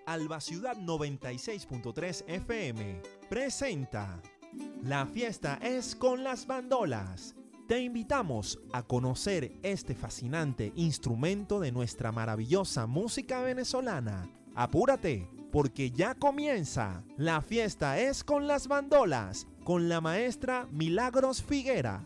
Alba Ciudad 96.3 FM presenta La fiesta es con las bandolas. Te invitamos a conocer este fascinante instrumento de nuestra maravillosa música venezolana. Apúrate, porque ya comienza La fiesta es con las bandolas, con la maestra Milagros Figuera.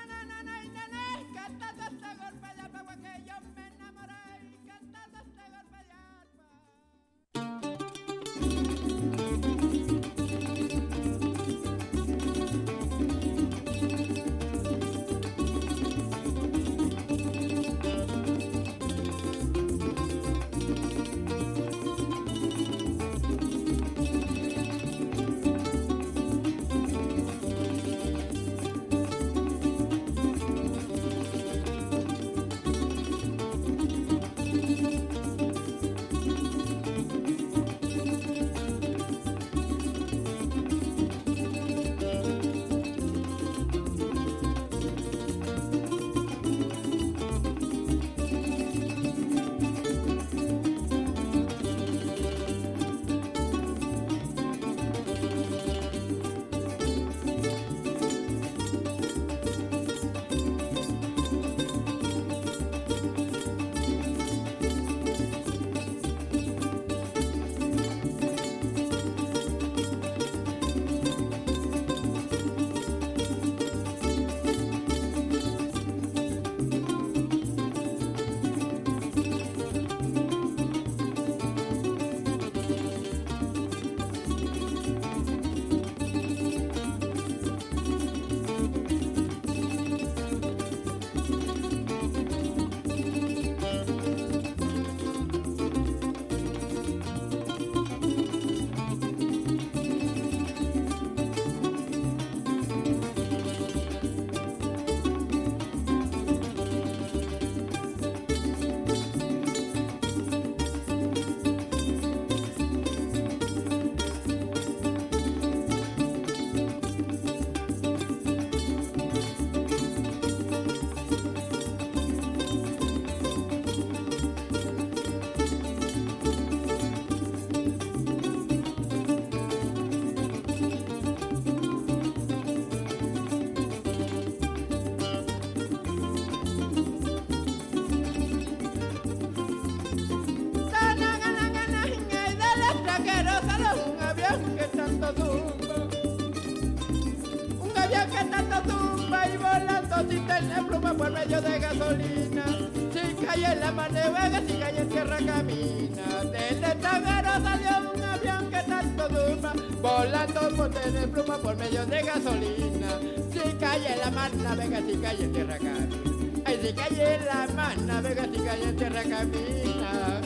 Por medio de gasolina, si cae en la mar de Vega, si cae en tierra camina. Del extranjero salió un avión que tanto duma, volando por tener pluma por medio de gasolina. Si cae en la mar navega, si cae en tierra camina. Ay, si cae en la mar navega, si cae en tierra camina.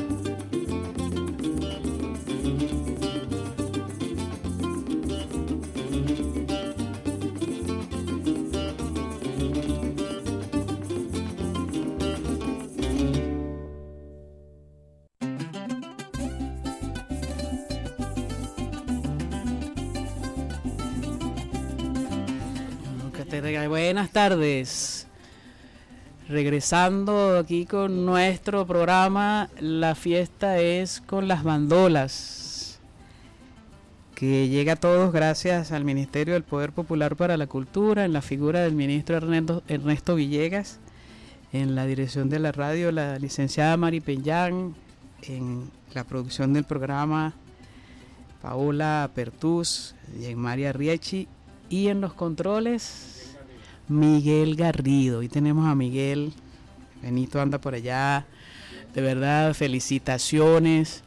Buenas tardes, regresando aquí con nuestro programa La fiesta es con las bandolas, que llega a todos gracias al Ministerio del Poder Popular para la Cultura, en la figura del ministro Ernesto Villegas, en la dirección de la radio la licenciada Mari Peñán, en la producción del programa Paola Pertús y en María Riechi, y en los controles Miguel Garrido. Hoy tenemos a Miguel, Benito anda por allá, de verdad felicitaciones,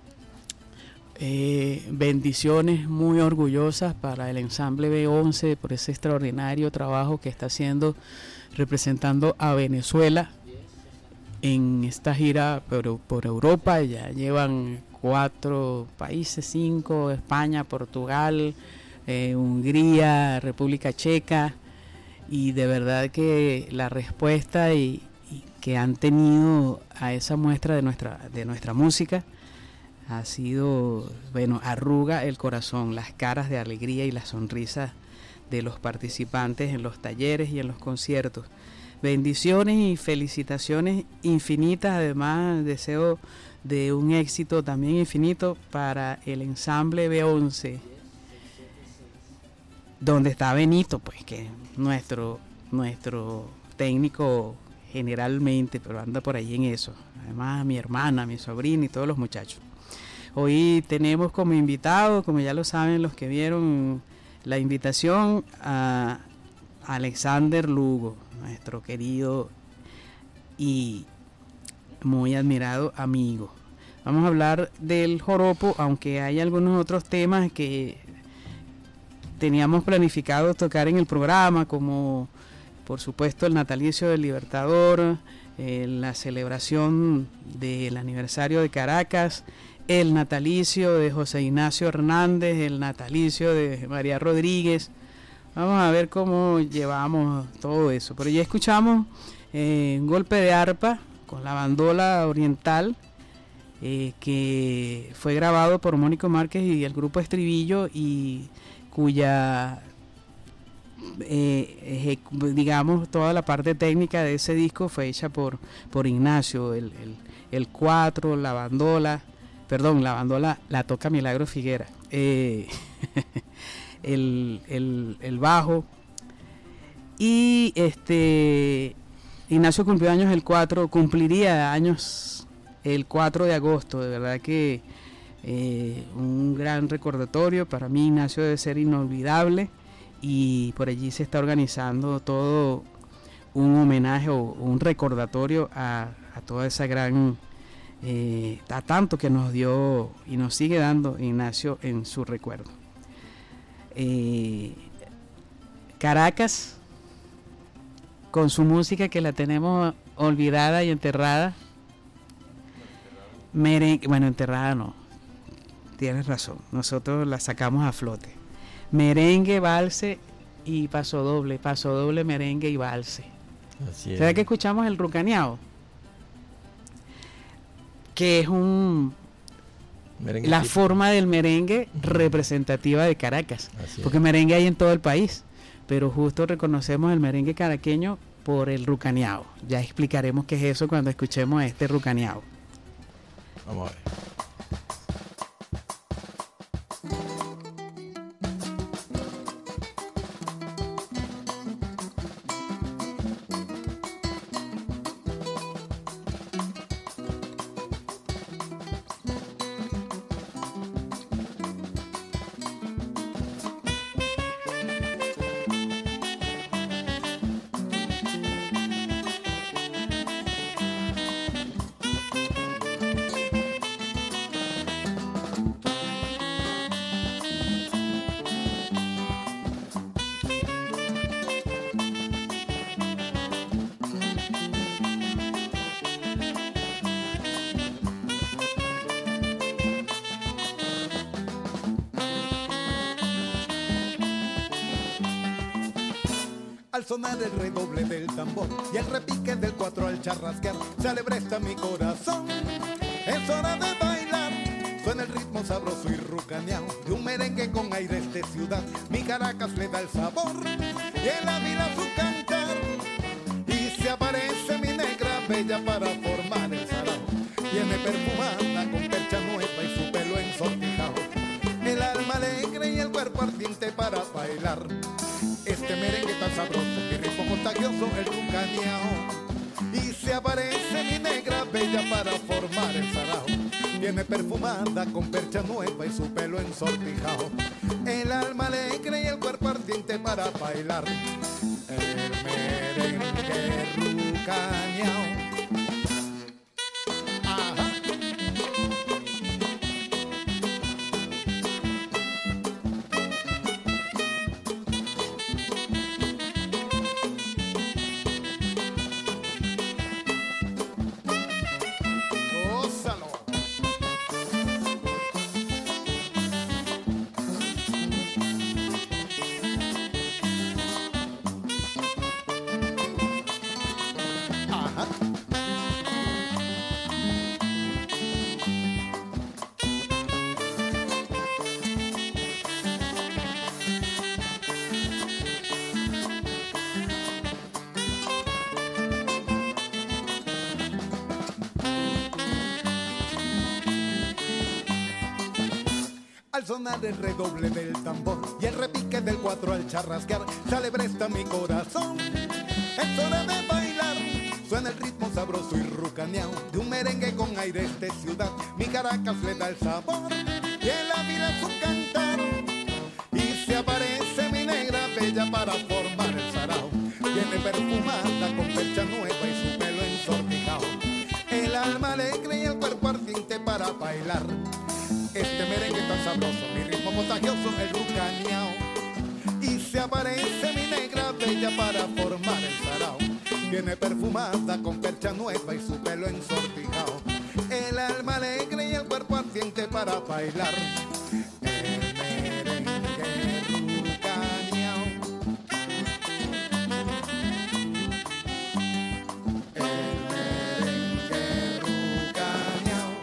bendiciones muy orgullosas para el ensamble B11 por ese extraordinario trabajo que está haciendo representando a Venezuela en esta gira por Europa. Ya llevan 4 países, 5, España, Portugal, Hungría, República Checa, y de verdad que la respuesta y que han tenido a esa muestra de nuestra música ha sido, bueno, arruga el corazón, las caras de alegría y las sonrisas de los participantes en los talleres y en los conciertos. bendiciones y felicitaciones infinitas. Además, deseo de un éxito también infinito para el ensamble B11, donde está Benito, pues, que es nuestro técnico generalmente, pero anda por ahí en eso. Además, mi hermana, mi sobrina y todos los muchachos. Hoy tenemos como invitado, como ya lo saben los que vieron la invitación, a Alexander Lugo, nuestro querido y muy admirado amigo. Vamos a hablar del joropo, aunque hay algunos otros temas que teníamos planificado tocar en el programa, como por supuesto el natalicio del Libertador, la celebración del aniversario de Caracas, el natalicio de José Ignacio Hernández, el natalicio de María Rodríguez. Vamos a ver cómo llevamos todo eso. Pero ya escuchamos un golpe de arpa con la bandola oriental, que fue grabado por Mónico Márquez y el grupo Estribillo, y cuya digamos toda la parte técnica de ese disco fue hecha por Ignacio. El cuatro, la bandola la toca Milagro Figuera, el bajo, y Ignacio cumplió años cumpliría años el 4 de agosto. De verdad que un gran recordatorio. Para mí Ignacio debe ser inolvidable, y por allí se está organizando todo un homenaje o un recordatorio a toda esa gran a tanto que nos dio y nos sigue dando Ignacio en su recuerdo. Caracas, con su música que la tenemos olvidada y enterrada. Merengue, bueno, enterrada no, tienes razón, nosotros la sacamos a flote. Merengue, valse y paso doble, merengue y valse. Así es. ¿Será que escuchamos el rucaneado? Que es Merengue la tipo. forma del merengue representativa de Caracas. Así Porque es. merengue hay en todo el país, pero justo reconocemos el merengue caraqueño por el rucaneado. Ya explicaremos qué es eso cuando escuchemos este rucaneado. Vamos a ver. Al sonar el redoble del tambor y el repique del cuatro al charrasquear, se alebresta mi corazón. Es hora de bailar, suena el ritmo sabroso y rucaneado de un merengue con aires de ciudad. Mi Caracas le da el sabor y el Ávila su cantar. Y se aparece mi negra bella para formar el sarao. Viene perfumada con percha nueva y su pelo ensortijado. El alma alegre y el cuerpo ardiente para bailar este merengue tan sabroso, mi ritmo contagioso, el rucaneao. Y se aparece mi negra bella para formar el sarao. Viene perfumada con percha nueva y su pelo ensortijado. El alma alegre y el cuerpo ardiente para bailar el merengue rucaneao. Al sonar el redoble del tambor y el repique del cuatro al charrasquear, se alebresta mi corazón. Es hora de bailar, suena el ritmo sabroso y rucaneado de un merengue con aires de ciudad. Mi Caracas le da el sabor y en la vida su cantar. Y se aparece mi negra bella para formar el sarao. Viene perfumada con percha nueva y su pelo ensortijao. El alma alegre y el cuerpo ardiente para bailar este merengue tan sabroso, mi ritmo contagioso, el rucaneao. Y se aparece mi negra bella para formar el sarao. Viene perfumada con percha nueva y su pelo ensortijao. El alma alegre y el cuerpo ardiente para bailar el merengue rucaneao. El merengue rucaneao.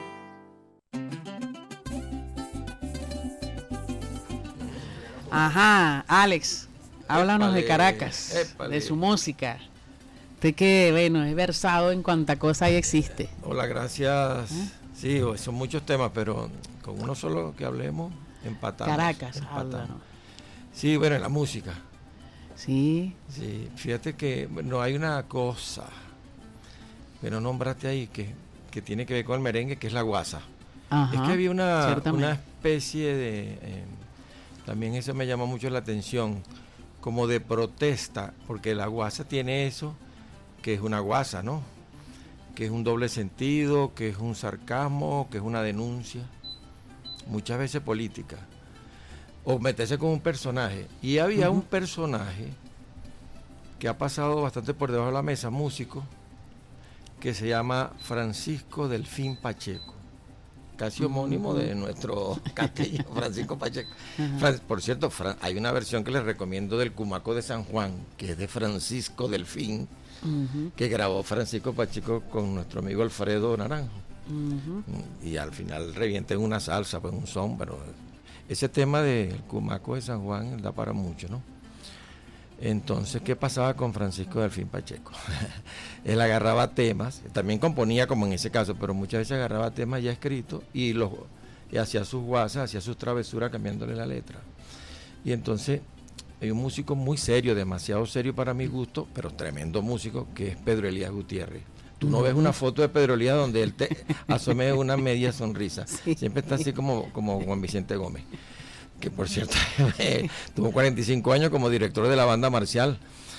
Ajá, Alex, háblanos de Épale, Caracas, épale. de su música. Usted que, bueno, es versado en cuanta cosa ahí existe. Hola, gracias. Sí, son muchos temas, pero con uno solo que hablemos, empatamos. Caracas, háblanos. Sí, bueno, en la música. Sí, Sí, fíjate que no hay una cosa que no nombraste ahí que tiene que ver con el merengue, que es la guasa. ajá. Es que había una ciertamente. especie de, también eso me llamó mucho la atención, como de protesta, porque la guasa tiene eso, que es una guasa, ¿no? Que es un doble sentido, que es un sarcasmo, que es una denuncia, muchas veces política, o meterse con un personaje. Y había un personaje que ha pasado bastante por debajo de la mesa, músico, que se llama Francisco Delfín Pacheco, casi homónimo de nuestro castillo, Francisco Pacheco. Por cierto, hay una versión que les recomiendo del Cumaco de San Juan, que es de Francisco Delfín, que grabó Francisco Pacheco con nuestro amigo Alfredo Naranjo. Y al final revienta en una salsa, pues un son, pero ese tema del Cumaco de San Juan da para mucho, ¿no? Entonces, ¿qué pasaba con Francisco Delfín Pacheco? Él agarraba temas, también componía como en ese caso, pero muchas veces agarraba temas ya escritos y hacía sus guasas, hacía sus travesuras cambiándole la letra. Y entonces hay un músico muy serio, demasiado serio para mi gusto, pero tremendo músico, que es Pedro Elías Gutiérrez. Tú no ves una foto de Pedro Elías donde él te asome una media sonrisa. Sí. Siempre está así como Juan Vicente Gómez, que por cierto tuvo 45 años como director de la banda marcial.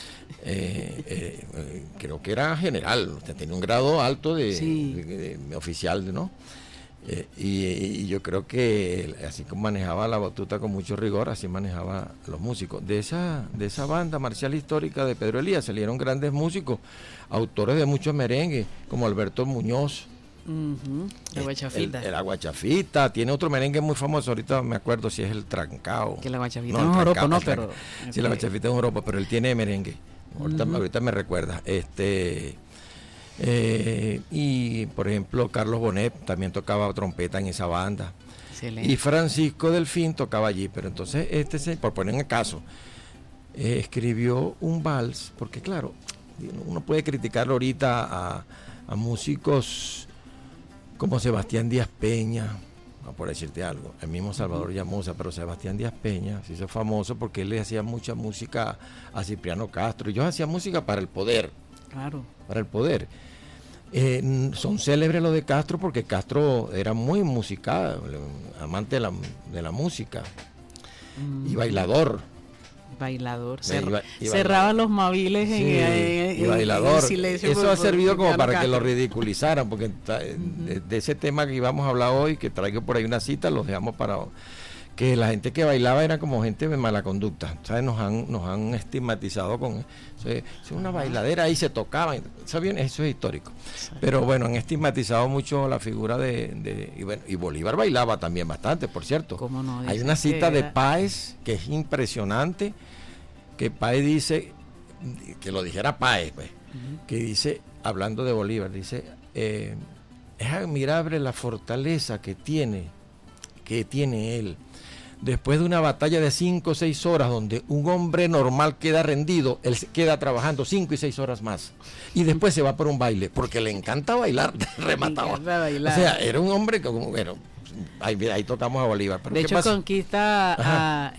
Creo que era general, o sea, tenía un grado alto de oficial, ¿no? Y yo creo que él, así como manejaba la batuta con mucho rigor, así manejaba a los músicos. De esa banda marcial histórica de Pedro Elías salieron grandes músicos, autores de muchos merengues, como Alberto Muñoz. La guachafita. La guachafita, tiene otro merengue muy famoso, ahorita me acuerdo si es el trancao. Que la guachafita No, no, es el joropo, trancao, no, el pero... Sí, la guachafita es un joropo, pero él tiene merengue. Ahorita me recuerda. Y por ejemplo, Carlos Bonet también tocaba trompeta en esa banda. Excelente. Y Francisco Delfín tocaba allí, pero entonces por poner en caso, escribió un vals, porque claro, uno puede criticarlo ahorita a músicos como Sebastián Díaz Peña, por decirte algo, el mismo Salvador Llamosa, pero Sebastián Díaz Peña se hizo famoso porque él le hacía mucha música a Cipriano Castro, y ellos hacían música para el poder. Claro. Para el poder. Son célebres los de Castro porque Castro era muy musical, amante de la música y bailador. Bailador. Y Cerraba los maviles y bailador. en silencio. Eso ha servido como para que Castro. lo ridiculizaran, porque de ese tema que íbamos a hablar hoy, que traigo por ahí una cita, los dejamos para que la gente que bailaba era como gente de mala conducta, ¿sabes? Nos han estigmatizado con eso. Es una bailadera, ahí se tocaban, ¿saben? Eso es histórico. Pero bueno, han estigmatizado mucho la figura y Bolívar bailaba también bastante, por cierto. ¿Cómo no? Hay una cita de Páez que es impresionante, que Páez dice, que lo dijera Páez, pues, que dice, hablando de Bolívar, dice, es admirable la fortaleza que tiene él después de una batalla de 5 o 6 horas, donde un hombre normal queda rendido, él se queda trabajando 5 y 6 horas más. Y después se va por un baile, porque le encanta bailar, remataba. Bailar. O sea, era un hombre como, bueno, ahí tocamos a Bolívar. Pero de ¿qué hecho, pasa? conquista a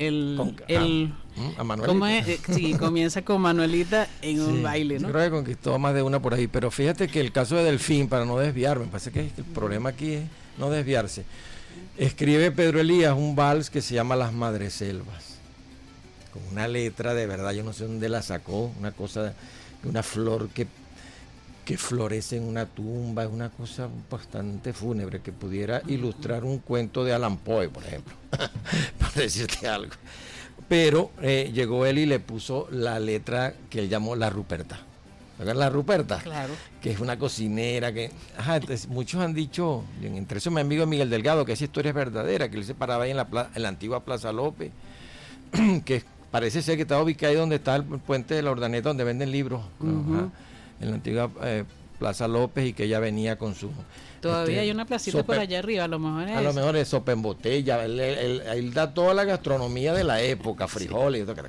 A Manuelita. ¿cómo es? Sí, comienza con Manuelita en un baile, ¿no? Yo creo que conquistó más de una por ahí, pero fíjate que el caso de Delfín, para no desviarme, me parece que el problema aquí es no desviarse. Escribe Pedro Elías un vals que se llama Las Madreselvas, con una letra de verdad, yo no sé dónde la sacó, una cosa, una flor que florece en una tumba, es una cosa bastante fúnebre, que pudiera ilustrar un cuento de Allan Poe, por ejemplo, para decirte algo. Pero llegó él y le puso la letra que él llamó La Ruperta. ¿Verdad? La Ruperta, Claro. que es una cocinera, que entonces, muchos han dicho, entre esos mi amigo Miguel Delgado, que esa historia es verdadera, que él se paraba ahí en la antigua Plaza López, que parece ser que estaba ubicado ahí donde está el puente de la Ordaneta, donde venden libros, ¿no? En la antigua Plaza López, y que ella venía con su... Todavía hay una placita por allá arriba, a lo mejor es. A lo mejor es sopa en botella, él da toda la gastronomía de la época, frijoles y todo,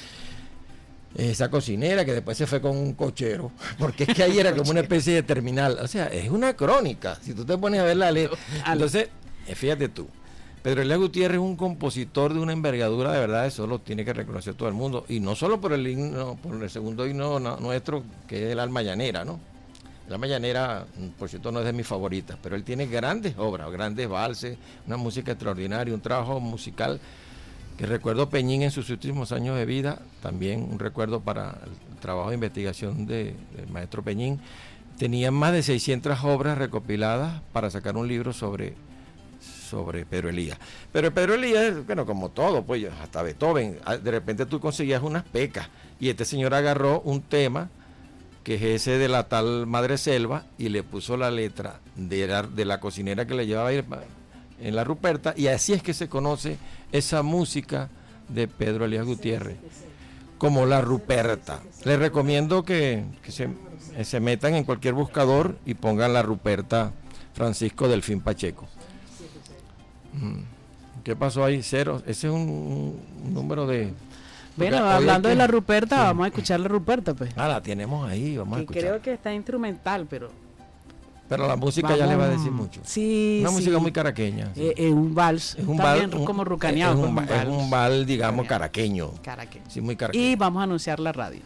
esa cocinera que después se fue con un cochero, porque es que ahí era como una especie de terminal, o sea, es una crónica, si tú te pones a ver la letra. Entonces, fíjate tú, Pedro Elías Gutiérrez es un compositor de una envergadura, de verdad, eso lo tiene que reconocer todo el mundo, y no solo por el himno, por el segundo himno nuestro, que es el Alma Llanera, ¿no? El Alma Llanera, por cierto, no es de mis favoritas, pero él tiene grandes obras, grandes valses, una música extraordinaria, un trabajo musical que recuerdo Peñín en sus últimos años de vida, también un recuerdo para el trabajo de investigación del maestro Peñín. Tenía más de 600 obras recopiladas para sacar un libro sobre Pedro Elías. Pero Pedro Elías, bueno, como todo, pues hasta Beethoven, de repente tú conseguías unas pecas, y este señor agarró un tema, que es ese de la tal Madreselva, y le puso la letra de la cocinera que le llevaba ahí en La Ruperta, y así es que se conoce esa música de Pedro Elías Gutiérrez como La Ruperta. Les recomiendo que se metan en cualquier buscador y pongan La Ruperta Francisco Delfín Pacheco. ¿Qué pasó ahí? Cero. Ese es un número de... Bueno, hablando de La Ruperta, vamos a escuchar La Ruperta, pues. La tenemos ahí, vamos a escuchar. Creo que está instrumental, pero la música ya le va a decir mucho. Sí, una música muy caraqueña. Sí. Es un vals. Es un también vals, como rucaneado. Es un vals, digamos, caraqueño. Sí, muy caraqueño. Y vamos a anunciar la radio.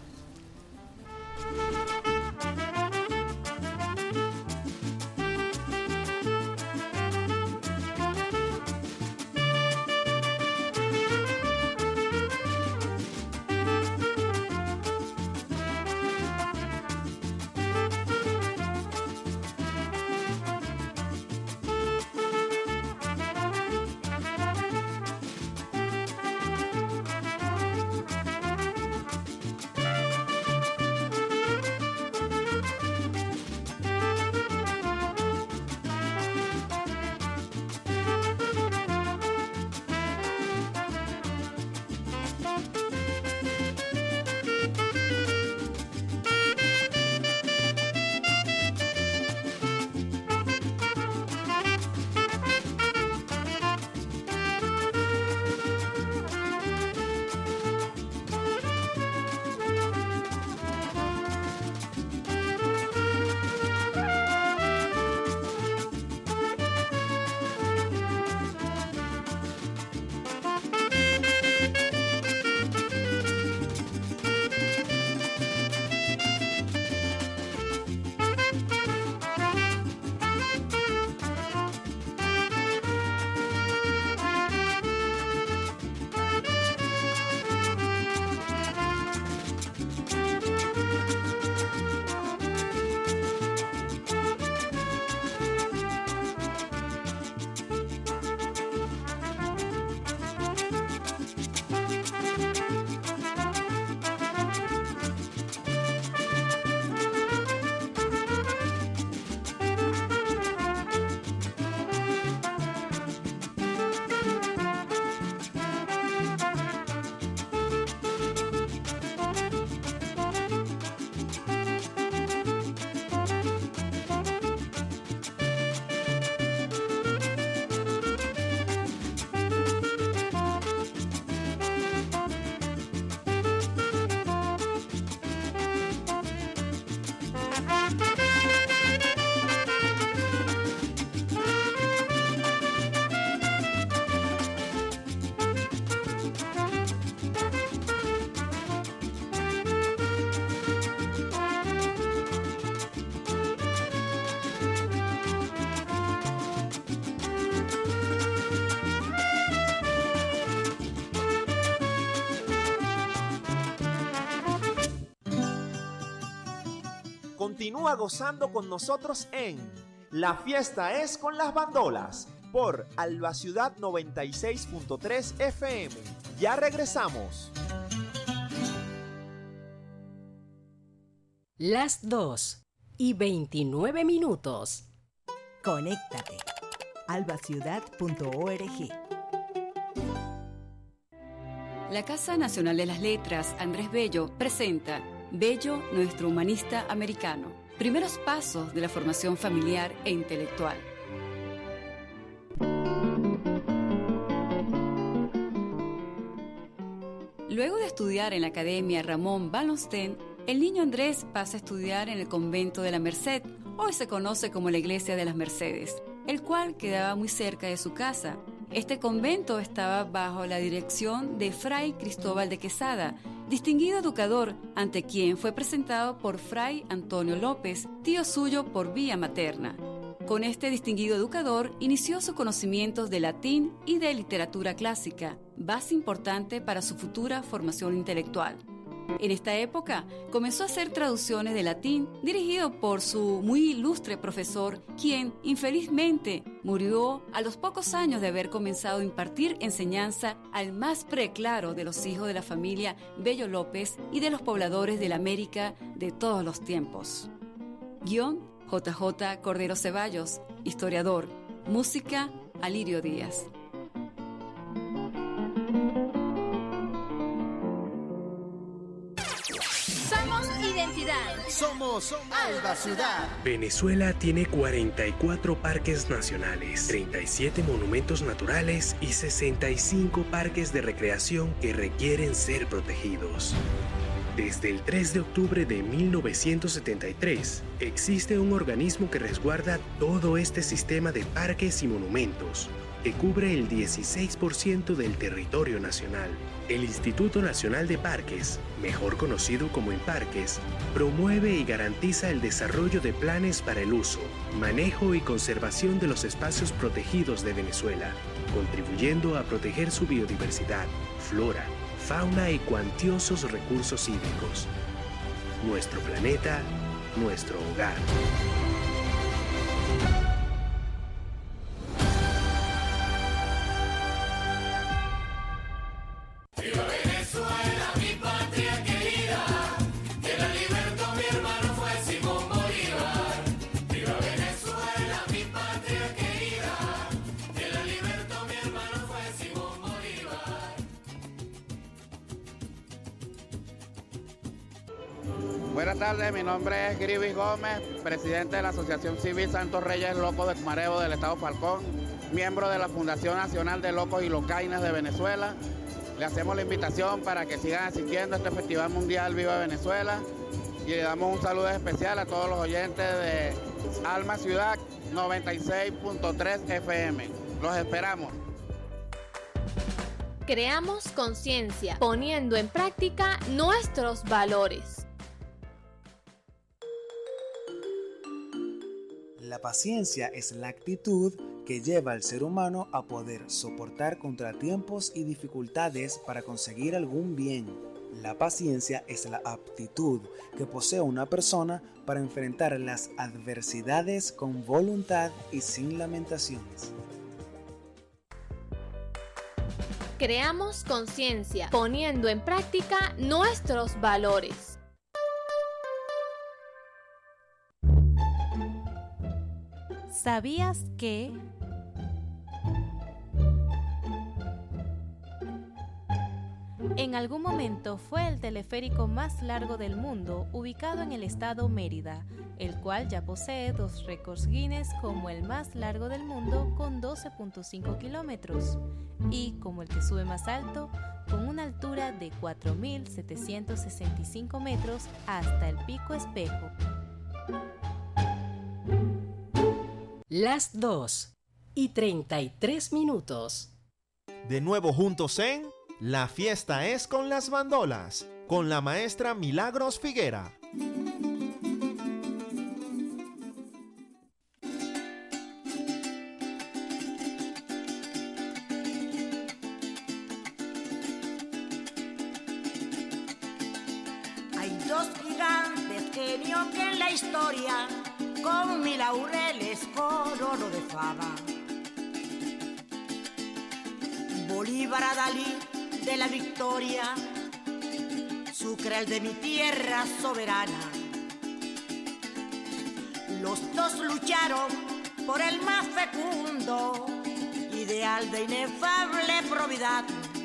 Continúa gozando con nosotros en La Fiesta es con las Bandolas por Alba Ciudad 96.3 FM. Ya regresamos. Las 2:29. Conéctate. albaciudad.org. La Casa Nacional de las Letras, Andrés Bello, presenta Bello, nuestro humanista americano. Primeros pasos de la formación familiar e intelectual. Luego de estudiar en la Academia Ramón Wallenstein, el niño Andrés pasa a estudiar en el convento de la Merced, hoy se conoce como la Iglesia de las Mercedes, el cual quedaba muy cerca de su casa. Este convento estaba bajo la dirección de Fray Cristóbal de Quesada, distinguido educador, ante quien fue presentado por Fray Antonio López, tío suyo por vía materna. Con este distinguido educador inició sus conocimientos de latín y de literatura clásica, base importante para su futura formación intelectual. En esta época comenzó a hacer traducciones de latín dirigido por su muy ilustre profesor, quien infelizmente murió a los pocos años de haber comenzado a impartir enseñanza al más preclaro de los hijos de la familia Bello López y de los pobladores de la América de todos los tiempos. Guión JJ Cordero Ceballos, historiador. Música Alirio Díaz. Somos Alba Ciudad. Venezuela tiene 44 parques nacionales, 37 monumentos naturales y 65 parques de recreación que requieren ser protegidos. Desde el 3 de octubre de 1973, existe un organismo que resguarda todo este sistema de parques y monumentos, que cubre el 16% del territorio nacional. El Instituto Nacional de Parques, mejor conocido como INPARQUES, promueve y garantiza el desarrollo de planes para el uso, manejo y conservación de los espacios protegidos de Venezuela, contribuyendo a proteger su biodiversidad, flora, fauna y cuantiosos recursos hídricos. Nuestro planeta, nuestro hogar. Buenas tardes, mi nombre es Grivis Gómez, presidente de la Asociación Civil Santos Reyes Locos de Cumarebo del Estado Falcón, miembro de la Fundación Nacional de Locos y Locaines de Venezuela. Le hacemos la invitación para que sigan asistiendo a este Festival Mundial Viva Venezuela y le damos un saludo especial a todos los oyentes de Alba Ciudad 96.3 FM. Los esperamos. Creamos conciencia, poniendo en práctica nuestros valores. La paciencia es la actitud que lleva al ser humano a poder soportar contratiempos y dificultades para conseguir algún bien. La paciencia es la aptitud que posee una persona para enfrentar las adversidades con voluntad y sin lamentaciones. Creamos conciencia, poniendo en práctica nuestros valores. ¿Sabías que? En algún momento fue el teleférico más largo del mundo, ubicado en el estado Mérida, el cual ya posee 2 récords Guinness como el más largo del mundo con 12.5 kilómetros y como el que sube más alto con una altura de 4.765 metros hasta el Pico Espejo. Las 2:33. De nuevo juntos en La Fiesta es con las Bandolas, con la maestra Milagros Figuera. Hay 2 gigantes genios que en la historia con mi laureles corono de fama. Bolívar Adalí de la victoria, Sucre el de mi tierra soberana. Los dos lucharon por el más fecundo ideal de inefable probidad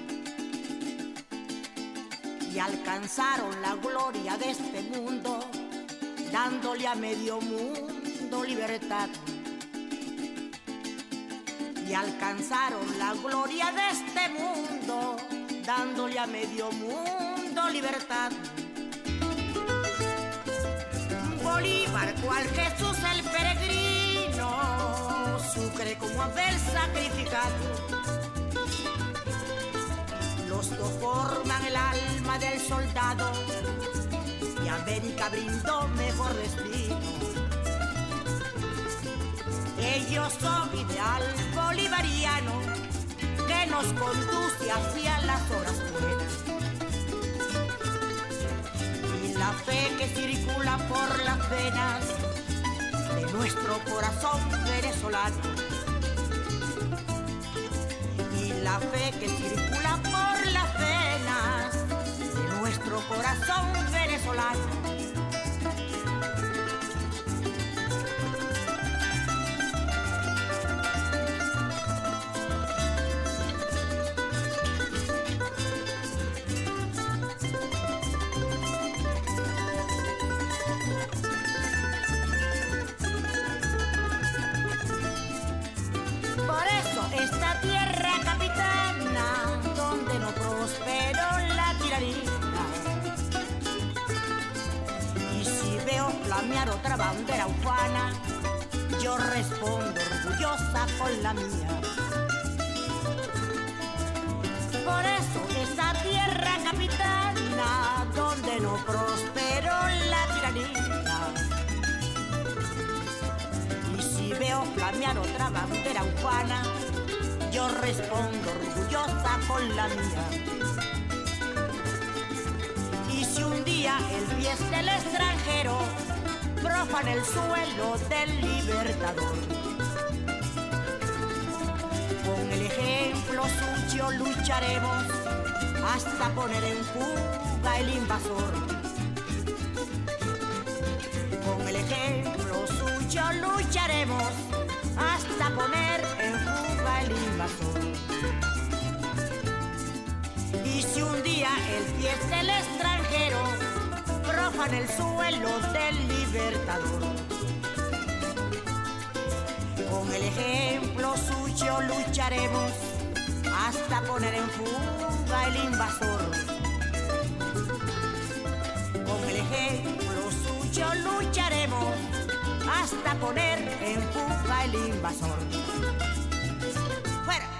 y alcanzaron la gloria de este mundo, dándole a medio mundo libertad. Y alcanzaron la gloria de este mundo, dándole a medio mundo libertad. Bolívar, cual Jesús el peregrino, Sucre como Abel sacrificado. Los dos forman el alma del soldado y América brindó mejor destino. Ellos son ideal bolivariano que nos conduce hacia las obras buenas. Y la fe que circula por las venas de nuestro corazón venezolano. Y la fe que circula por las venas de nuestro corazón venezolano. Esta tierra capitana, donde no prosperó la tiranía. Y si veo flamear otra bandera ufana, yo respondo orgullosa con la mía. Por eso esta tierra capitana, donde no prosperó la tiranía. Y si veo flamear otra bandera ufana, yo respondo orgullosa con la mía. Y si un día el pie del extranjero profana el suelo del libertador, con el ejemplo suyo lucharemos hasta poner en fuga el invasor. Con el ejemplo suyo lucharemos hasta poner en fuga el invasor. Y si un día el pie del extranjero profana el suelo del libertador, con el ejemplo suyo lucharemos hasta poner en fuga el invasor. Con el ejemplo suyo lucharemos hasta poner en fuga el invasor. ¡Fuera!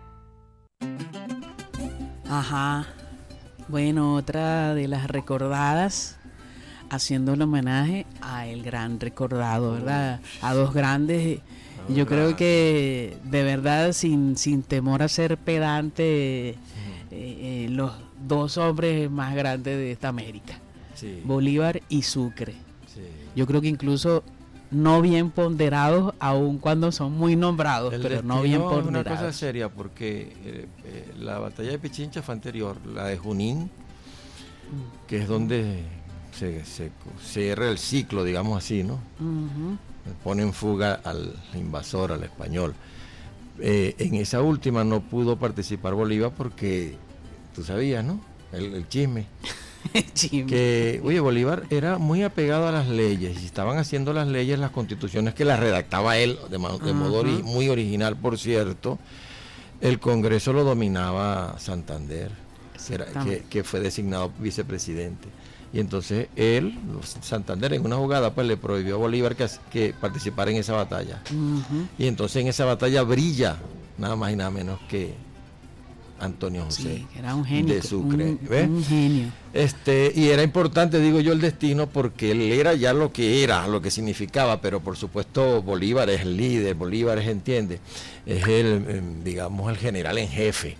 Ajá. Bueno, otra de las recordadas, haciendo el homenaje a el gran recordado, ¿verdad? A dos grandes. Yo creo que de verdad, sin temor a ser pedante, los dos hombres más grandes de esta América, sí. Bolívar y Sucre. Sí. Yo creo que incluso no bien ponderados, aun cuando son muy nombrados, pero no bien ponderados. Es una cosa seria, porque la batalla de Pichincha fue anterior, la de Junín, que es donde se cierra el ciclo, digamos así, ¿no? Uh-huh. Pone en fuga al invasor, al español. En esa última no pudo participar Bolívar porque, tú sabías, ¿no? El chisme. Que, oye, Bolívar era muy apegado a las leyes y estaban haciendo las leyes, las constituciones que las redactaba él de modo muy original, por cierto. El Congreso lo dominaba Santander, que fue designado vicepresidente. Y entonces él, Santander, en una jugada, pues le prohibió a Bolívar que participara en esa batalla. Y entonces en esa batalla brilla nada más y nada menos que Antonio José. Sí, era un genio. De Sucre. Un genio. Y era importante, digo yo, el destino, porque él era ya lo que significaba, pero por supuesto Bolívar es el líder, Bolívar entiende, es el, digamos, el general en jefe.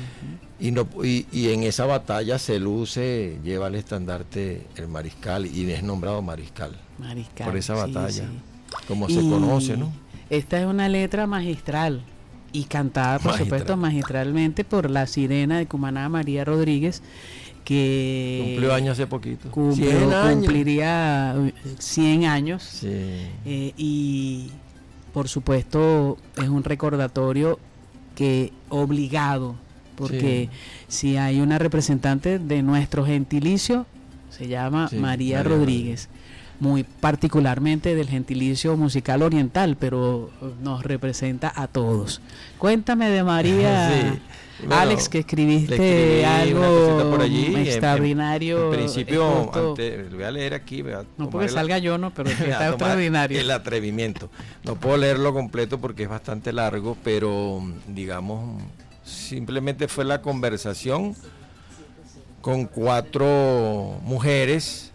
Y en esa batalla se luce, lleva el estandarte el mariscal y es nombrado mariscal. Por esa batalla, como se conoce, ¿no? Esta es una letra magistral y cantada, por supuesto, magistralmente por la sirena de Cumaná, María Rodríguez, que cumplió años hace poquito. Cumpliría 100 años. Sí. Y por supuesto es un recordatorio que obligado, porque si hay una representante de nuestro gentilicio, se llama María Rodríguez, muy particularmente del gentilicio musical oriental, pero nos representa a todos. Cuéntame de María. Bueno, Alex, que escribiste algo por allí, extraordinario. En principio, lo voy a leer aquí. No porque salga yo, no, pero está extraordinario. El atrevimiento. No puedo leerlo completo porque es bastante largo, pero digamos, simplemente fue la conversación con cuatro mujeres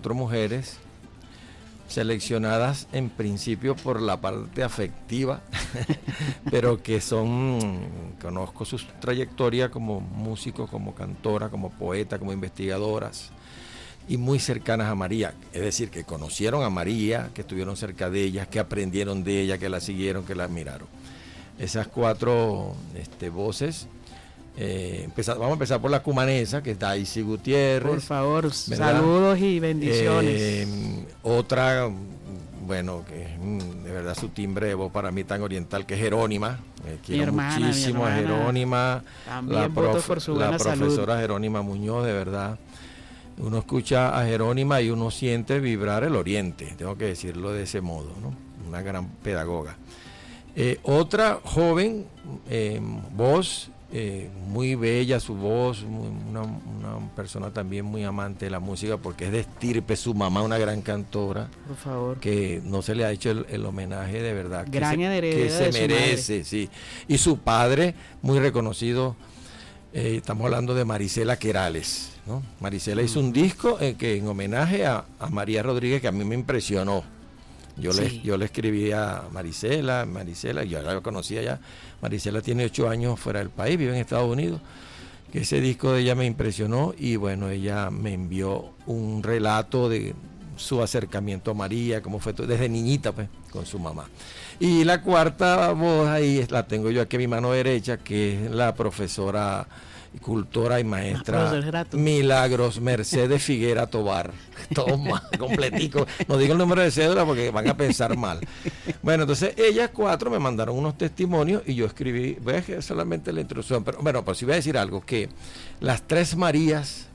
seleccionadas en principio por la parte afectiva, pero que conozco su trayectoria como músico, como cantora, como poeta, como investigadoras, y muy cercanas a María, es decir, que conocieron a María, que estuvieron cerca de ella, que aprendieron de ella, que la siguieron, que la admiraron. Esas cuatro voces. Vamos a empezar por la cumanesa, que es Daisy Gutiérrez. Por favor, ¿verdad? Saludos y bendiciones. Otra, bueno, que de verdad su timbre de voz para mí tan oriental, que es Jerónima. Quiero muchísimo a Jerónima. También voto por su buena salud. La profesora Jerónima Muñoz, de verdad. Uno escucha a Jerónima y uno siente vibrar el oriente, tengo que decirlo de ese modo, ¿no? Una gran pedagoga. Otra joven voz, muy bella su voz, una persona también muy amante de la música, porque es de estirpe, su mamá una gran cantora, por favor, que no se le ha hecho el homenaje de verdad que se merece, sí. Y su padre, muy reconocido, estamos hablando de Marisela Querales, ¿no? Marisela hizo un disco que en homenaje a María Rodríguez, que a mí me impresionó. Yo le escribí a Marisela, yo la conocía ya. Marisela tiene 8 años fuera del país, vive en Estados Unidos, que ese disco de ella me impresionó, y bueno, ella me envió un relato de su acercamiento a María, cómo fue desde niñita, pues, con su mamá. Y la cuarta voz ahí la tengo yo aquí a mi mano derecha, que es la profesora, cultora y maestra Milagros Mercedes Figuera Tobar. Toma, completico. No digo el número de cédula porque van a pensar mal. Bueno, entonces ellas cuatro me mandaron unos testimonios y yo escribí, voy a hacer solamente la introducción, pero bueno, pues sí voy a decir algo, que las tres Marías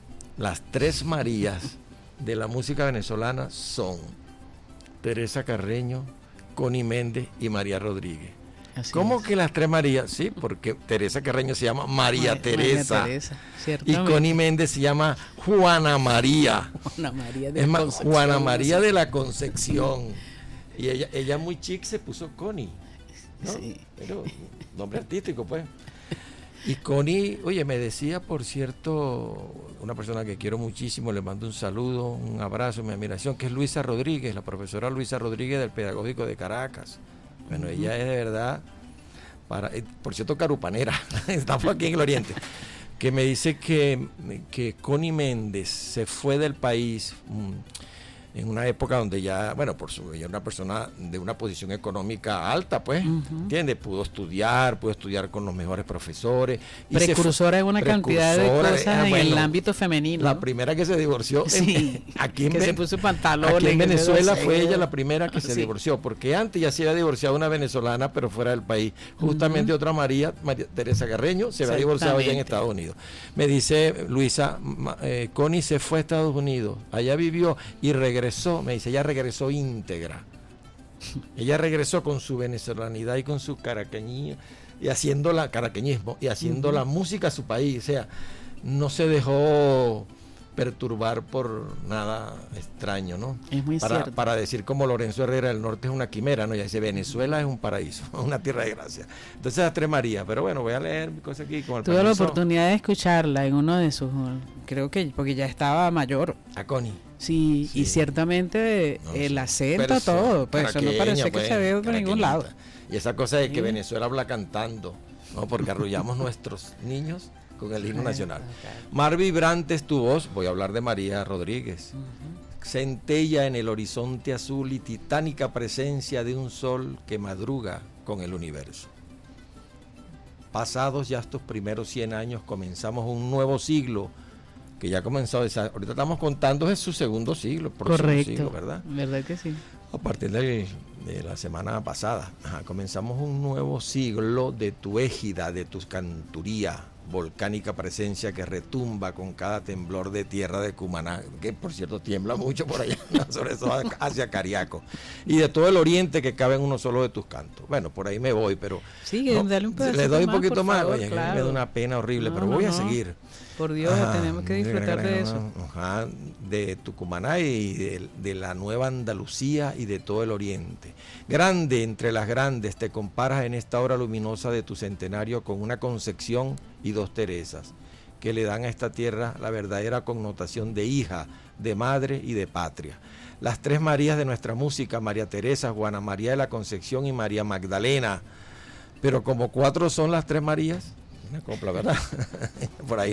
de la música venezolana son Teresa Carreño, Connie Méndez y María Rodríguez. ¿Cómo que las tres Marías? Sí, porque Teresa Carreño se llama María Teresa, y Connie Méndez se llama Juana María. Juana María de la Concepción. Y ella muy chic se puso Connie, ¿no? Sí. Pero nombre artístico, pues. Y Connie, oye, me decía, por cierto, una persona que quiero muchísimo, le mando un saludo, un abrazo, mi admiración, que es Luisa Rodríguez, la profesora Luisa Rodríguez del Pedagógico de Caracas. Bueno, ella es de verdad, por cierto, carupanera, estamos aquí en el Oriente, que me dice que Connie Méndez se fue del país en una época donde ya, bueno, ella era una persona de una posición económica alta, pues, ¿entiendes? Pudo estudiar con los mejores profesores. Precursora de una cantidad de cosas en el ámbito femenino. La primera que se divorció, aquí se puso pantalones. Aquí en Venezuela fue ella la primera que se divorció, porque antes ya se había divorciado una venezolana, pero fuera del país. Justamente otra María Teresa Carreño, se había divorciado ya en Estados Unidos. Me dice Luisa, Connie se fue a Estados Unidos, allá vivió y regresó, me dice, ella regresó íntegra. Ella regresó con su venezolanidad y con su caraqueñismo y haciendo la música a su país, o sea, no se dejó perturbar por nada extraño, ¿no? Es muy cierto. Para decir como Lorenzo Herrera, el norte es una quimera, ¿no? Ya dice, Venezuela es un paraíso, una tierra de gracia. Entonces las Tres Marías, pero bueno, voy a leer mi cosa aquí con el Tuve la permiso. oportunidad de escucharla en uno de sus, creo que, porque ya estaba mayor. A Connie. Sí, y ciertamente el acento, todo, pues eso no parece que se ve por ningún lado. Y esa cosa de que Venezuela habla cantando, ¿no? Porque arrullamos nuestros niños con el himno nacional. Mar vibrante es tu voz, voy a hablar de María Rodríguez. Centella en el horizonte azul y titánica presencia de un sol que madruga con el universo. Pasados ya estos primeros 100 años, comenzamos un nuevo siglo, que ya comenzó, ahorita estamos contando es su segundo siglo, correcto, siglo, ¿verdad? ¿Verdad que sí? A partir de la semana pasada, comenzamos un nuevo siglo de tu égida, de tu canturía, volcánica presencia que retumba con cada temblor de tierra de Cumaná, que por cierto tiembla mucho por allá, sobre todo hacia Cariaco, y de todo el oriente que cabe en uno solo de tus cantos. Bueno, por ahí me voy, pero sí, dale un le doy un poquito más, favor, oye, claro. me da una pena horrible, pero voy a seguir. Por Dios, tenemos que disfrutar de eso. De Tucumaná y de la Nueva Andalucía y de todo el oriente. Grande entre las grandes, te comparas en esta hora luminosa de tu centenario con una Concepción y dos Teresas, que le dan a esta tierra la verdadera connotación de hija, de madre y de patria. Las Tres Marías de nuestra música, María Teresa, Juana María de la Concepción y María Magdalena. Pero como 4 son las Tres Marías, una copla, ¿verdad? Por ahí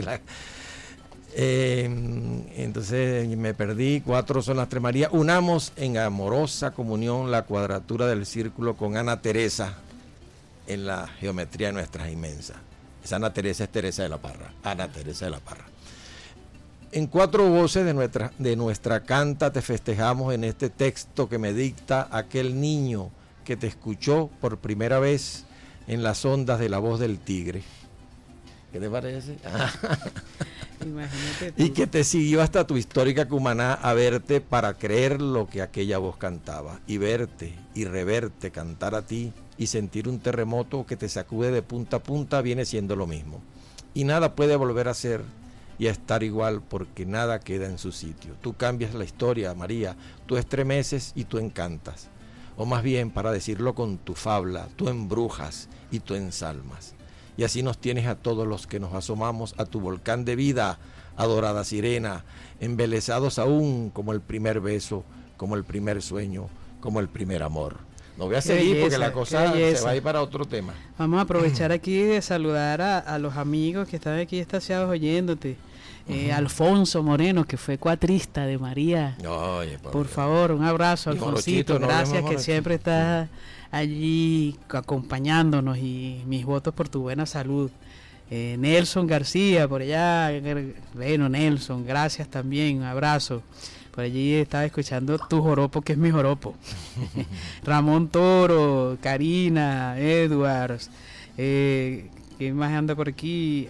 entonces me perdí. 4 son las Tres Marías. Unamos en amorosa comunión la cuadratura del círculo con Ana Teresa en la geometría de nuestras inmensas. Esa Ana Teresa es Teresa de la Parra. Ana Teresa de la Parra. En 4 voces de nuestra canta te festejamos en este texto que me dicta aquel niño que te escuchó por primera vez en las ondas de la voz del tigre. ¿Qué te parece? Imagínate tú. Y que te siguió hasta tu histórica Cumaná a verte para creer lo que aquella voz cantaba, y verte y reverte cantar a ti y sentir un terremoto que te sacude de punta a punta viene siendo lo mismo. Y nada puede volver a ser y a estar igual porque nada queda en su sitio. Tú cambias la historia, María, tú estremeces y tú encantas. O más bien, para decirlo con tu fabla, tú embrujas y tú ensalmas. Y así nos tienes a todos los que nos asomamos a tu volcán de vida, adorada sirena, embelesados aún como el primer beso, como el primer sueño, como el primer amor. No voy a seguir porque la cosa se va a ir para otro tema. Vamos a aprovechar aquí de saludar a los amigos que están aquí estaciados oyéndote. Alfonso Moreno, que fue cuatrista de María. Oye, por favor, un abrazo, Alfonsito. Gracias que siempre estás allí acompañándonos y mis votos por tu buena salud. Nelson García, por allá. Bueno, Nelson, gracias también, un abrazo. Por allí estaba escuchando tu joropo, que es mi joropo. Ramón Toro, Karina, Edwards, ¿quién más anda por aquí?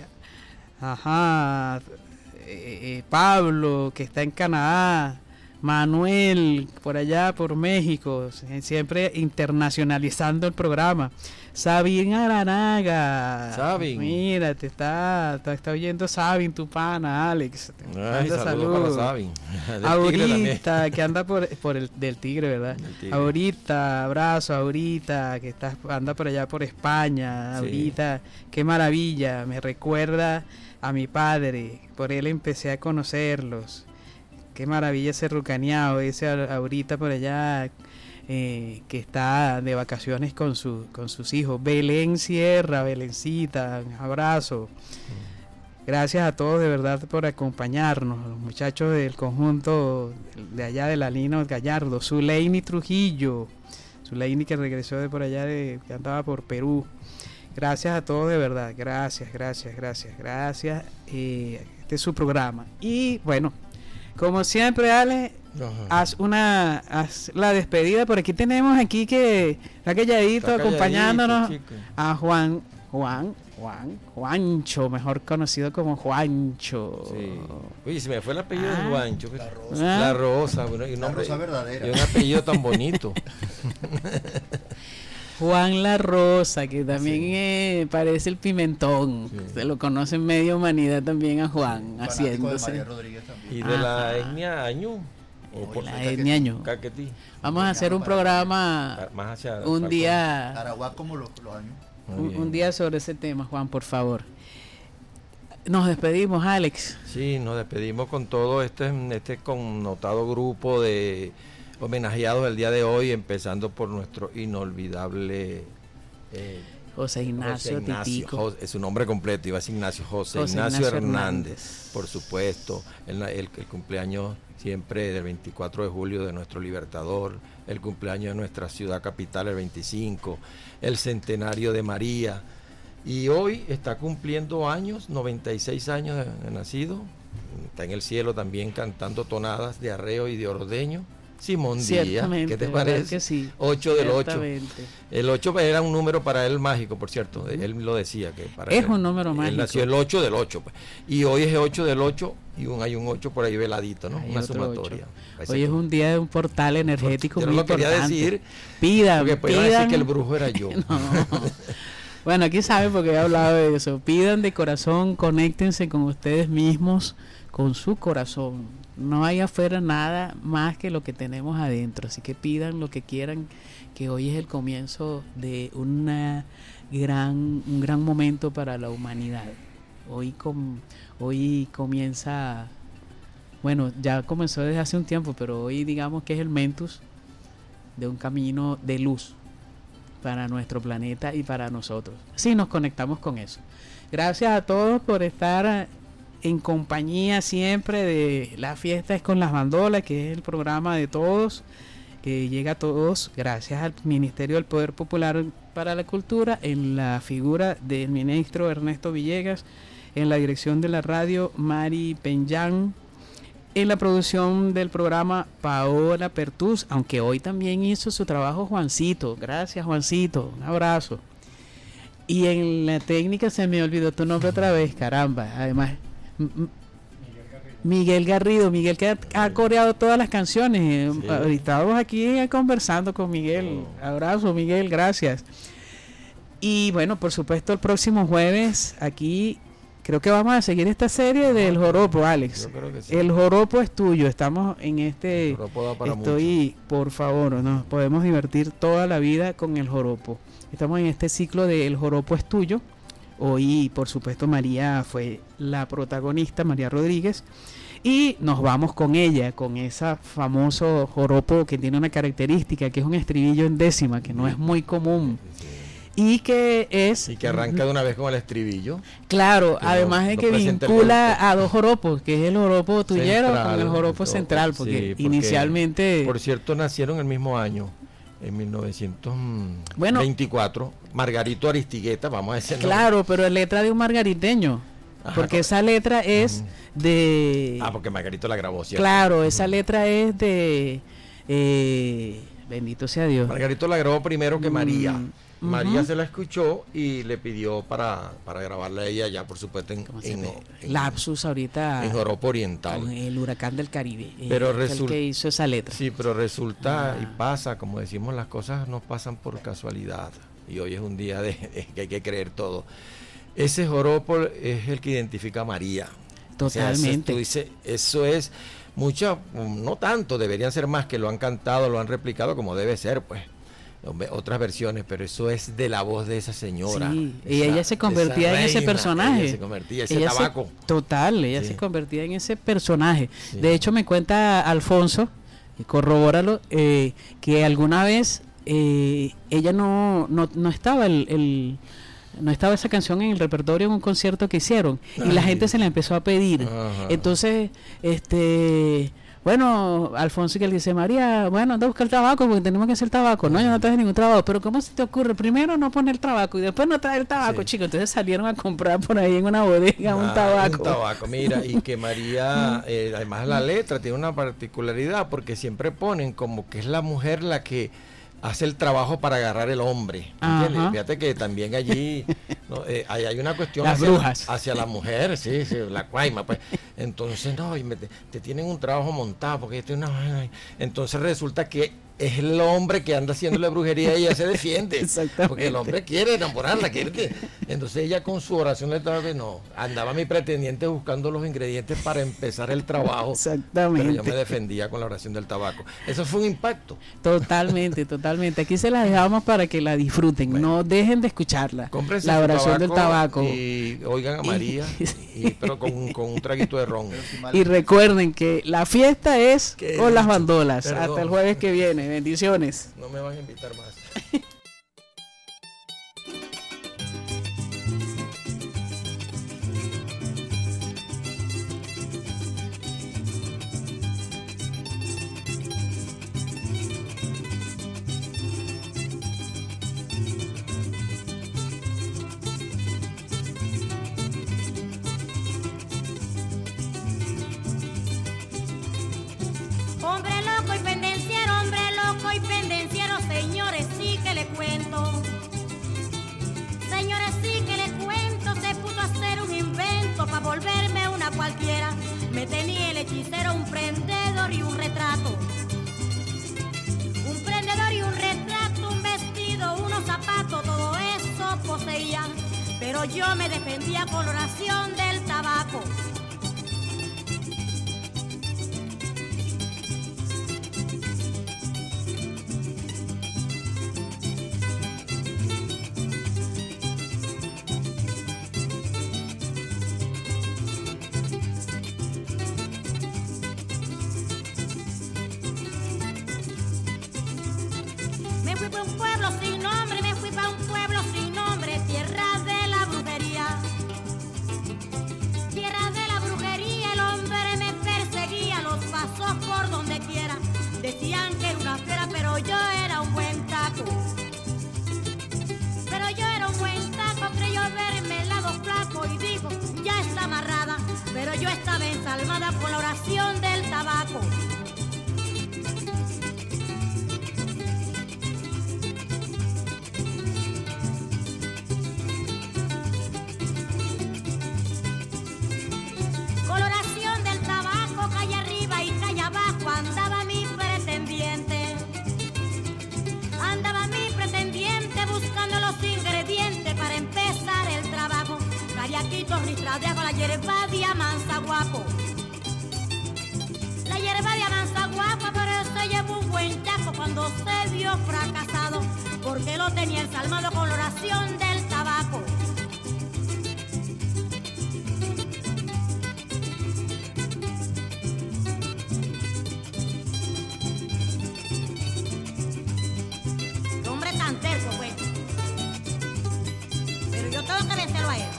Pablo, que está en Canadá, Manuel, por allá por México, siempre internacionalizando el programa. Sabin Aranaga, Sabin, mira, te está oyendo Sabin, tu pana, Alex. Saludos para Sabin. Ahorita, que anda por el del Tigre, ¿verdad? Tigre. Ahorita, abrazo, ahorita, que anda por allá por España, sí. Ahorita, qué maravilla, me recuerda a mi padre, por él empecé a conocerlos. Qué maravilla ese rucaneado, ese ahorita por allá, que está de vacaciones con sus hijos. Belén Sierra, Belencita, un abrazo. Gracias a todos de verdad por acompañarnos, los muchachos del conjunto de allá de la Lina Gallardo. Zuleini Trujillo, Zuleini que regresó de por allá, que andaba por Perú. Gracias a todos de verdad, gracias. Este es su programa. Y bueno, como siempre, Ale, haz la despedida. Por aquí tenemos que está calladito acompañándonos a Juancho, mejor conocido como Juancho. Sí. Oye, se me fue el apellido de Juancho. La Rosa, bueno, y un nombre, la Rosa verdadera. Y un apellido tan bonito. Juan La Rosa, que también parece el pimentón. Sí. Se lo conoce en media humanidad también a Juan, haciéndose. De María Rodríguez también. Y de la etnia Añú. La etnia Añú. Caquetí. Vamos a hacer un programa más hacia un día. Caraguá como los Añú. Un día sobre ese tema, Juan, por favor. Nos despedimos, Alex. Sí, nos despedimos con todo este connotado grupo de homenajeados el día de hoy, empezando por nuestro inolvidable José Ignacio Titico. Es su nombre completo, iba a ser José Ignacio Hernández, por supuesto. El cumpleaños siempre del 24 de julio de nuestro libertador, el cumpleaños de nuestra ciudad capital el 25, el centenario de María. Y hoy está cumpliendo años, 96 años de nacido. Está en el cielo también cantando tonadas de arreo y de ordeño. Simón Díaz, ¿qué te parece? Que sí, 8 del 8. El 8 era un número para él mágico, por cierto. Él lo decía que para es él, un número mágico. Él nació el 8 del 8. Pues. Y hoy es el 8 del 8 y hay un 8 por ahí veladito, ¿no? Una sumatoria. Hoy es un día de un portal energético muy importante. Yo lo quería decir. Pidan, porque podían decir que el brujo era yo. No. Bueno, aquí saben porque he hablado de eso. Pidan de corazón, conéctense con ustedes mismos, con su corazón. No hay afuera nada más que lo que tenemos adentro. Así que pidan lo que quieran, que hoy es el comienzo de un gran momento para la humanidad. Hoy comienza, bueno, ya comenzó desde hace un tiempo, pero hoy digamos que es el mentus de un camino de luz para nuestro planeta y para nosotros. Sí, nos conectamos con eso. Gracias a todos por estar en compañía siempre de La Fiesta es con las Bandolas, que es el programa de todos, que llega a todos gracias al Ministerio del Poder Popular para la Cultura, en la figura del ministro Ernesto Villegas, en la dirección de la radio Mari Peñán, en la producción del programa Paola Pertús, aunque hoy también hizo su trabajo Juancito. Gracias, Juancito, un abrazo. Y en la técnica se me olvidó tu nombre otra vez, caramba. Además, Miguel Garrido, Miguel que ha coreado todas las canciones. Sí. Estamos aquí conversando con Miguel. Abrazo, Miguel, gracias. Y bueno, por supuesto, el próximo jueves aquí creo que vamos a seguir esta serie del joropo, Alex. Yo creo que sí. El joropo es tuyo. Estamos en este. El joropo da para mucho. Por favor, nos podemos divertir toda la vida con el joropo. Estamos en este ciclo de El joropo es tuyo. Hoy, por supuesto, María fue la protagonista, María Rodríguez, y nos vamos con ella, con ese famoso joropo que tiene una característica, que es un estribillo en décima, que no es muy común. Y que es... Y que arranca de una vez con el estribillo. Claro, además de que vincula a dos joropos, que es el joropo tuyero con el joropo central, porque inicialmente... Por cierto, nacieron el mismo año. En 1924, Margarito Aristigueta, vamos a decir. Claro, pero es letra de un margariteño. Ajá, porque esa letra es de... porque Margarito la grabó, ¿cierto? Claro, esa letra es de... bendito sea Dios. Margarito la grabó primero que María. María se la escuchó y le pidió para grabarla a ella ya, por supuesto, en lapsus ahorita en joropo oriental, con el huracán del Caribe, pero el que hizo esa letra. Sí, pero resulta y pasa, como decimos, las cosas no pasan por casualidad, y hoy es un día de que hay que creer todo. Ese joropo es el que identifica a María. Totalmente. O sea, eso es mucho, no tanto, deberían ser más, que lo han cantado, lo han replicado como debe ser, pues. Otras versiones, pero eso es de la voz de esa señora. Sí, y ella se convertía en ese personaje. Ella se convertía, ese tabaco. Ella se convertía en ese personaje. Sí. De hecho, me cuenta Alfonso, y corrobóralo, que alguna vez ella no estaba no estaba esa canción en el repertorio en un concierto que hicieron, y la gente se la empezó a pedir. Ajá. Entonces, bueno, Alfonso, que le dice, María, bueno, anda a buscar el tabaco porque tenemos que hacer tabaco. No, yo no traje ningún tabaco, pero ¿cómo se te ocurre? Primero no poner el tabaco y después no traer el tabaco, chicos. Entonces salieron a comprar por ahí en una bodega un tabaco. Un tabaco, mira, y que María, además la letra tiene una particularidad porque siempre ponen como que es la mujer la que hace el trabajo para agarrar el hombre. ¿Entiendes? Fíjate que también allí ¿no? hay una cuestión hacia la mujer, sí, la cuaima, pues. Entonces, no, te tienen un trabajo montado, porque entonces resulta que es el hombre que anda haciéndole brujería y ella se defiende. Porque el hombre quiere enamorarla, entonces ella con su oración de tarde, no, andaba mi pretendiente buscando los ingredientes para empezar el trabajo. Exactamente. Pero yo me defendía con la oración del tabaco. Eso fue un impacto. Totalmente. Aquí se la dejamos para que la disfruten. Bueno, no dejen de escucharla. Cómprense la oración del tabaco. Y oigan a María, pero con un traguito de ron. Y recuerden que la fiesta es con las bandolas. Perdón. Hasta el jueves que viene. Bendiciones. No me van a invitar más. Volverme una cualquiera, me tenía el hechicero un prendedor y un retrato. Un prendedor y un retrato, un vestido, unos zapatos, todo eso poseía. Pero yo me defendía con la oración del tabaco. Decían que era una fiera, pero yo era un buen taco. Creyó verme el lado flaco y dijo, ya está amarrada. Pero yo estaba ensalmada por la oración del tabaco. Con la oración del tabaco, calle arriba y calle abajo, andaba mi pretendiente buscando los ingredientes para empezar el trabajo. Cariaquitos, ristradeas con la hierba de amanzaguapo. La hierba de amanzaguapo, por eso llevó un buen taco cuando se vio fracasado, porque lo tenía ensalmado con la oración del tabaco. Tengo que vencerlo a él.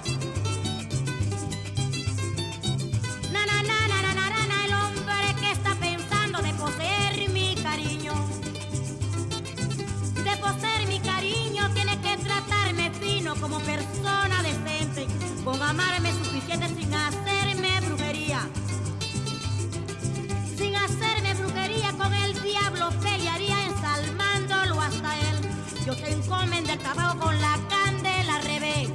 El hombre que está pensando de poseer mi cariño. De poseer mi cariño tiene que tratarme fino como persona decente, con amarme suficiente sin hacerme brujería. Sin hacerme brujería con el diablo pelearía ensalmándolo hasta él. Yo se encomiendo el tabaco con la candela al revés.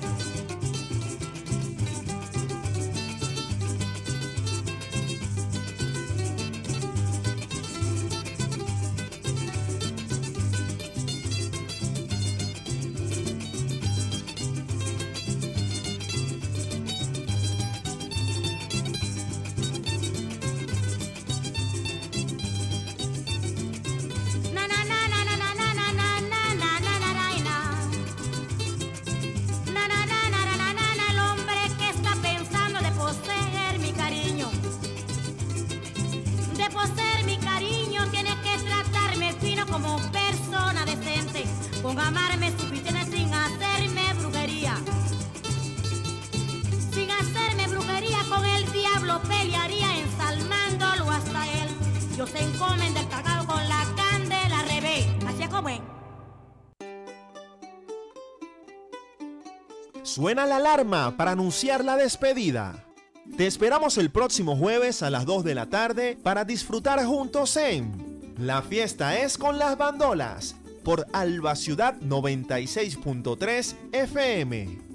Como persona decente, con amarme suficiente sin hacerme brujería. Sin hacerme brujería con el diablo pelearía ensalmándolo hasta él. Yo se encomiendo el cacao con la candela al revés. Así es como es. Suena la alarma para anunciar la despedida. Te esperamos el próximo jueves a las 2 de la tarde para disfrutar juntos en La Fiesta es con las Bandolas por Alba Ciudad 96.3 FM.